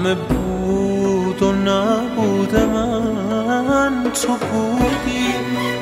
همه بود و نبود من تو بودی.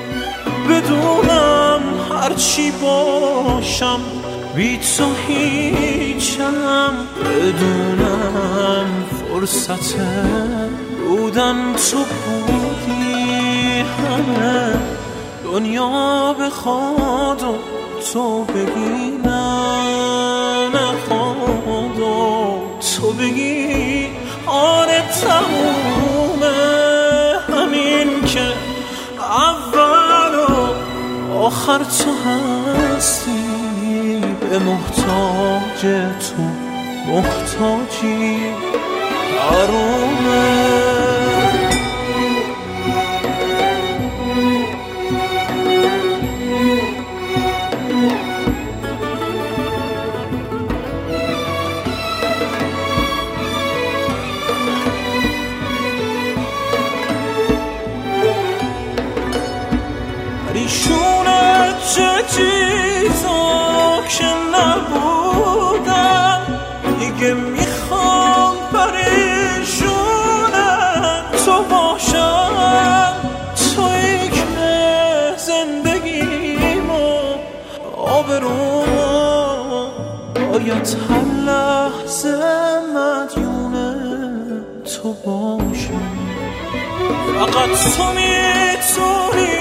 بدونم هرچی باشم بی تو هیچم، بدونم فرصت بودن تو بودی. همه دنیا بخواد و تو بگی نه نخواد و تو بگی آره تمومه. همین که اول و آخر تو هستی، به محتاج تو محتاجی آرومه. پریشونه چه چیزا که نبودن، دیگه میخوام پریشونه تو باشم. تویی که زندگیمو آبرومو باید هر لحظه مدیونه تو باشم. فقط تو میتونی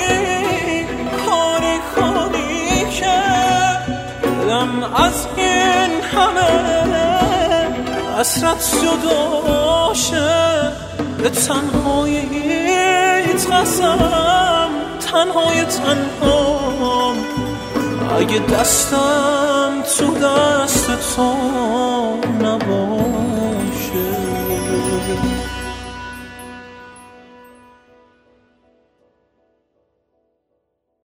از این همه حسرت جدا شه. به تنهاییت قسم، تنهای تنهام، اگه دستم تو دست تو نباشه.